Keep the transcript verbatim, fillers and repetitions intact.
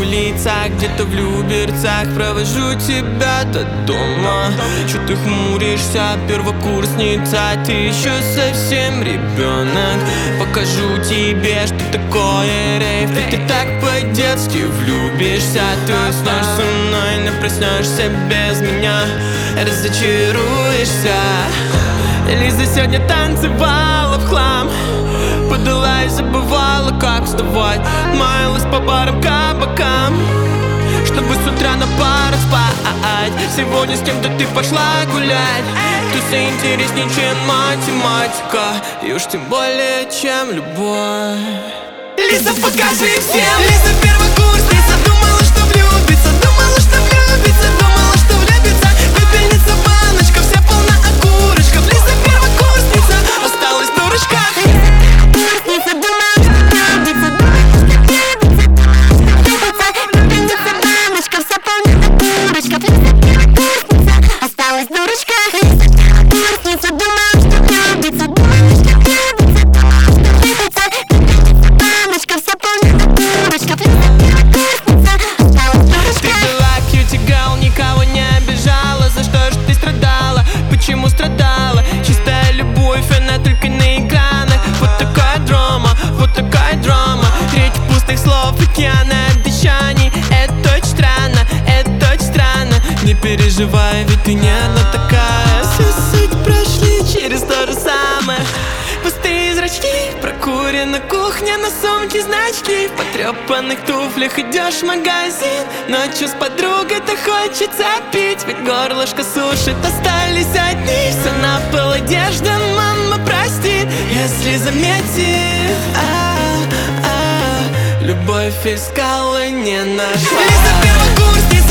улицах, где-то в Люберцах провожу тебя до дома. Чё ты хмуришься, первокурсница, ты еще совсем ребенок. Покажу тебе, что такое рейв. Ты, ты так по-детски влюбишься. Ты уснешь со мной, но проснешься без меня, разочаруешься. Лиза сегодня танцевала в хлам, подалась, забывала, как вставать. Маялась по барам, кабакам, чтобы с утра на пару спать. Сегодня с кем-то ты пошла гулять. Ты интереснее, чем математика, и уж тем более, чем любовь. Лиза, покажи всем. Лиза первокурсница, думала, что влюбится, думала, что влюбится, думала, что влюбится. Пепельница, баночка, вся полна окурочков. Лиза первокурсница, осталась дурочка. Пепельница, баночка, вся полна окурочков. Осталась дурочка. Пепельница, думала, что влюбится, думала, что влюбится, баночка, вся полна окурочков. Ты была кьюти-гал, никого не обижала. За что ж ты страдала? Почему страдала? Чистая любовь, она только на экранах. Вот такая драма, вот такая драма. Реки пустых слов, океаны обещаний. Это очень странно, это очень странно. Не переживай, ведь ты не одна такая. Всю суть прошли через то же самое. Пустые зрачки, прокурена кухня, на сумке значки. В потрепанных туфлях идешь в магазин. Ночью с подругой-то хочется пить, ведь горлышко сушит, остались одни. Все на пол одежда, мама простит, если заметит. А-а-а, любовь искала, не нашла. Лиза первокурсница,